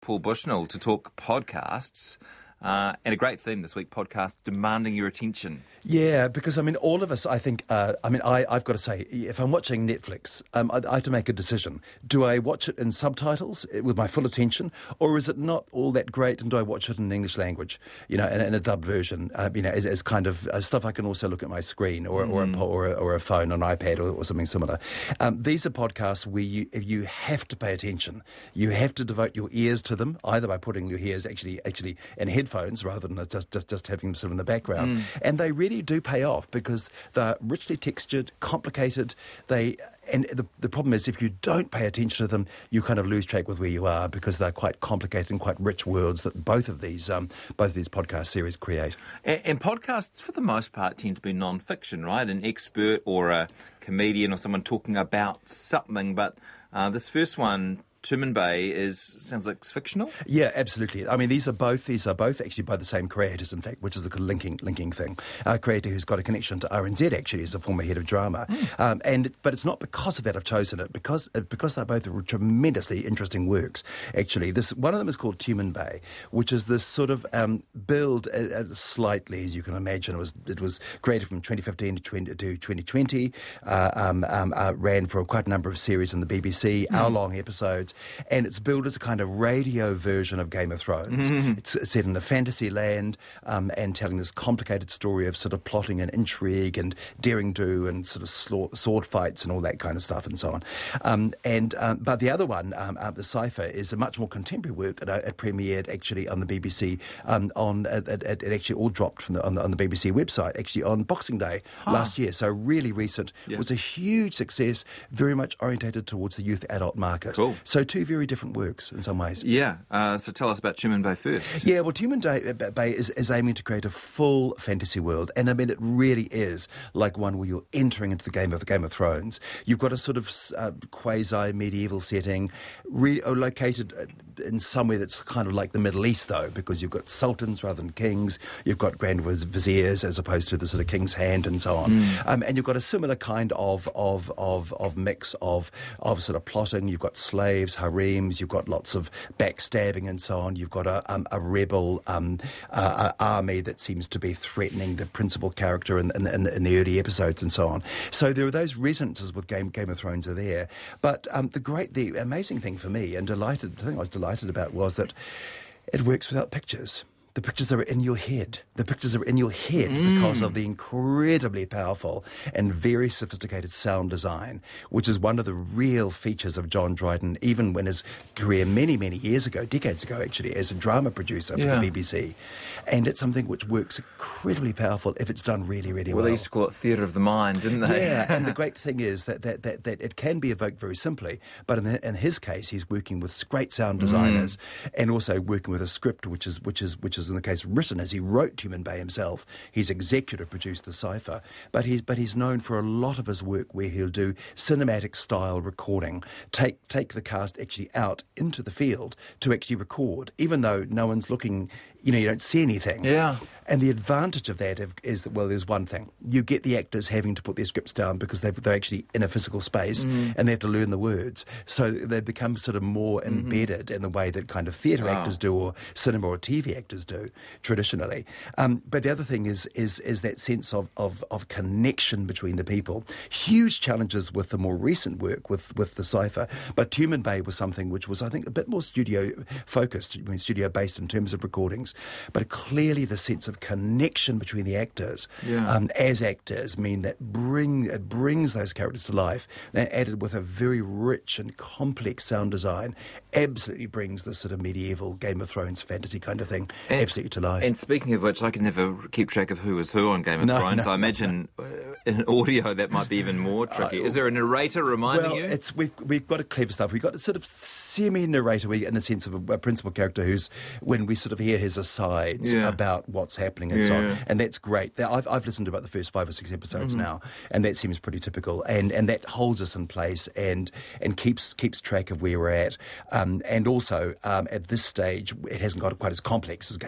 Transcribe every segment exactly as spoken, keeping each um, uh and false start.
Paul Bushnell, to talk podcasts. Uh, and a great theme this week, podcast demanding your attention. Yeah, because, I mean, all of us, I think, uh, I mean, I, I've got to say, if I'm watching Netflix, um, I, I have to make a decision. Do I watch it in subtitles with my full attention, or is it not all that great, and do I watch it in English language, you know, in, in a dubbed version, uh, you know, as, as kind of uh, stuff I can also look at my screen, or, mm. or, a, or, a, or a phone, an iPad, or, or something similar. Um, these are podcasts where you you have to pay attention. You have to devote your ears to them, either by putting your ears actually actually in headphones rather than just, just, just having them sort of in the background. Mm. And they really do pay off because they're richly textured, complicated. They and the, the problem is if you don't pay attention to them, you kind of lose track with where you are because they're quite complicated and quite rich worlds that both of these um, both of these podcast series create. And, and podcasts, for the most part, tend to be non-fiction, right? An expert or a comedian or someone talking about something. But uh, this first one, Tumanbay, is sounds like it's fictional. Yeah, absolutely. I mean, these are both these are both actually by the same creators, in fact, which is the linking linking thing. A creator who's got a connection to R N Z actually is a former head of drama, mm. um, and but it's not because of that I've chosen it because because they're both tremendously interesting works. Actually, this one of them is called Tumanbay, which is this sort of um, build uh, slightly, as you can imagine. It was it was created from twenty fifteen to twenty twenty. Uh, um, um, uh, ran for quite a number of series on the B B C, mm. hour-long episodes. And it's billed as a kind of radio version of Game of Thrones. Mm-hmm. It's set in a fantasy land um, and telling this complicated story of sort of plotting and intrigue and daring do and sort of slaw- sword fights and all that kind of stuff and so on. Um, and um, but the other one, um, uh, The Cypher, is a much more contemporary work. It, it premiered actually on the B B C. Um, on it, it, it actually all dropped from the, on, the, on the B B C website actually on Boxing Day huh. last year. So really recent. Yeah. It was a huge success, very much orientated towards the youth adult market. Cool. So two very different works in some ways. Yeah. Uh, so tell us about Tumanbay first. Yeah, well, Tumanbay is, is aiming to create a full fantasy world, and I mean it really is like one where you're entering into the game of the Game of Thrones. You've got a sort of uh, quasi medieval setting, re- located in somewhere that's kind of like the Middle East, though, because you've got sultans rather than kings. You've got grand viziers as opposed to the sort of king's hand and so on, mm. um, and you've got a similar kind of of of, of mix of of sort of plotting. You've got slaves, harems, you've got lots of backstabbing and so on. You've got a, um, a rebel um, uh, army that seems to be threatening the principal character in, in, in, the, in the early episodes and so on. So there are those resonances with Game, Game of Thrones are there. But um, the great, the amazing thing for me, and delighted, the thing I was delighted about was that it works without pictures. The pictures are in your head. The pictures are in your head mm. because of the incredibly powerful and very sophisticated sound design, which is one of the real features of John Dryden, even when his career many, many years ago, decades ago actually, as a drama producer for yeah. the B B C. And it's something which works incredibly powerful if it's done really, really well. Well, they used to call it theatre of the mind, didn't they? Yeah, and the great thing is that that, that, that it can be evoked very simply, but in, the, in his case, he's working with great sound designers mm. and also working with a script which is which is which is in the case written as he wrote Tumanbay himself. He's executive produced The Cypher, but he's but he's known for a lot of his work where he'll do cinematic style recording, take take the cast actually out into the field to actually record, even though no one's looking. You know, you don't see anything. Yeah. And the advantage of that is that, well, there's one thing. You get the actors having to put their scripts down because they've, they're actually in a physical space mm. and they have to learn the words. So they become sort of more mm-hmm. embedded in the way that kind of theatre wow. actors do or cinema or T V actors do traditionally. Um, but the other thing is is is that sense of, of, of connection between the people. Huge challenges with the more recent work with, with The Cypher. But Tumanbay was something which was, I think, a bit more studio-focused, I mean, studio-based in terms of recordings. But clearly the sense of connection between the actors yeah. um, as actors mean that bring it brings those characters to life. They're added with a very rich and complex sound design. Absolutely brings this sort of medieval Game of Thrones fantasy kind of thing and, absolutely to life. And speaking of which, I can never keep track of who is who on Game of no, Thrones. No, I imagine no. in audio that might be even more tricky. Uh, is there a narrator reminding well, you? It's, we've, we've got a clever stuff. We've got a sort of semi-narrator in the sense of a, a principal character who's, when we sort of hear his asides yeah. about what's happening and yeah. so on. And that's great. I've, I've listened to about the first five or six episodes mm-hmm. now, and that seems pretty typical. And and that holds us in place and and keeps keeps track of where we're at. Um, and also, um, at this stage, it hasn't got quite as complex as Game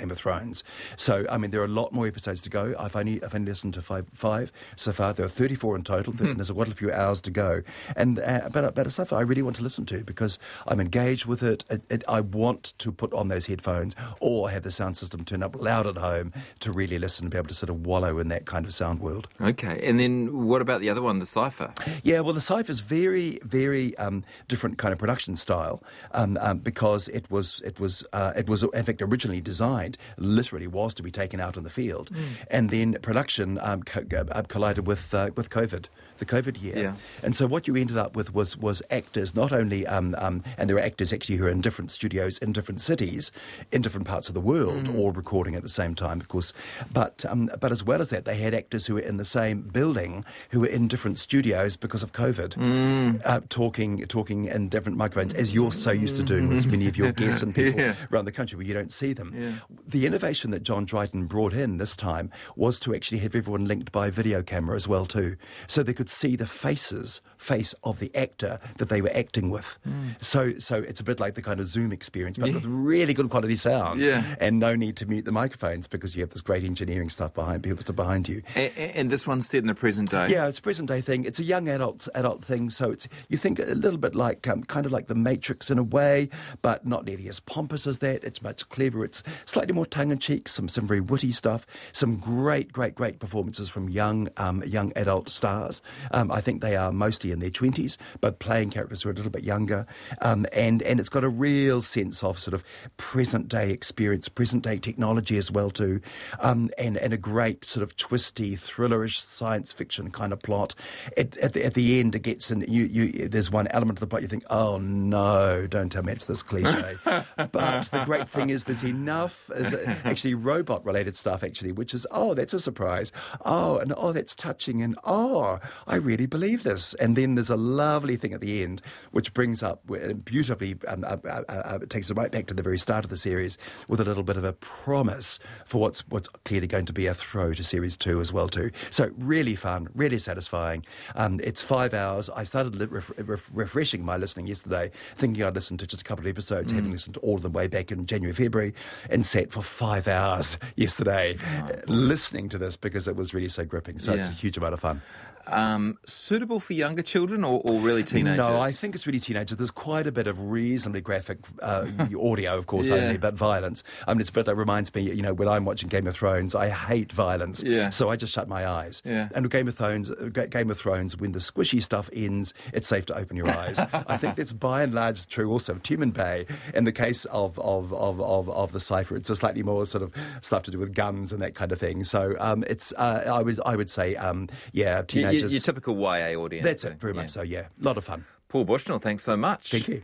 Game of Thrones. So, I mean, there are a lot more episodes to go. I've only, I've only listened to five, five so far. There are thirty-four in total. Hmm. There's quite a few hours to go. And uh, but, but it's stuff I really want to listen to because I'm engaged with it. It, it. I want to put on those headphones or have the sound system turned up loud at home to really listen and be able to sort of wallow in that kind of sound world. Okay. And then what about the other one, the Cypher? Yeah, well, the Cypher's very, very um, different kind of production style um, um, because it was, it was, uh, it was in fact originally designed, literally was to be taken out in the field, mm. and then production um, co- uh, collided with uh, with COVID, the COVID year, yeah. and so what you ended up with was was actors not only um, um, and there were actors actually who are in different studios in different cities, in different parts of the world, mm. all recording at the same time, of course, but um, but as well as that, they had actors who were in the same building who were in different studios because of COVID, mm. uh, talking talking in different microphones, as you're so used to doing with many of your guests and people yeah. around the country where you don't see them. Yeah. The innovation that John Dryden brought in this time was to actually have everyone linked by video camera as well too, so they could see the faces face of the actor that they were acting with. Mm. So so it's a bit like the kind of Zoom experience, but yeah. with really good quality sound, yeah. and no need to mute the microphones because you have this great engineering stuff behind people behind you. And, and this one's set in the present day. Yeah, it's a present day thing. It's a young adult adult thing, so it's you think a little bit like um, kind of like The Matrix in a way, but not nearly as pompous as that. It's much cleverer. It's slightly more tongue in cheek. Some some very witty stuff. Some great, great, great performances from young um, young adult stars. Um, I think they are mostly in their twenties, but playing characters who are a little bit younger. Um, and and it's got a real sense of sort of present day experience, present day technology as well too, um, and and a great sort of twisty, thrillerish science fiction kind of plot. At, at, the, at the end, it gets in. You, you, there's one element of the plot you think, oh no, don't tell me it's this cliche. But the great thing is, there's enough, is actually robot-related stuff actually, which is oh, that's a surprise. Oh, and oh, that's touching, and oh, I really believe this. And then there's a lovely thing at the end, which brings up beautifully, um, uh, uh, uh, takes it right back to the very start of the series with a little bit of a promise for what's what's clearly going to be a throw to series two as well too. So really fun, really satisfying. Um, it's five hours. I started li- ref- ref- refreshing my listening yesterday, thinking I'd listened to just a couple of episodes, mm. having listened to all of them way back in January, February, and sat for five hours yesterday oh, listening to this because it was really so gripping. So yeah. It's a huge amount of fun. Um, suitable for younger children or, or really teenagers? No, I think it's really teenagers. There's quite a bit of reasonably graphic uh, audio, of course, yeah. only, but violence. I mean, it's a bit that reminds me, you know, when I'm watching Game of Thrones, I hate violence, yeah. so I just shut my eyes. Yeah. And with Game of Thrones, Game of Thrones, when the squishy stuff ends, it's safe to open your eyes. I think that's by and large true also of Tumanbay. In the case of of, of, of of the Cypher, it's a slightly more sort of stuff to do with guns and that kind of thing. So um, it's uh, I would I would say um, yeah, teenagers. Your, your typical Y A audience. That's it, very yeah. much so, yeah. A lot of fun. Paul Bushnell, thanks so much. Thank you.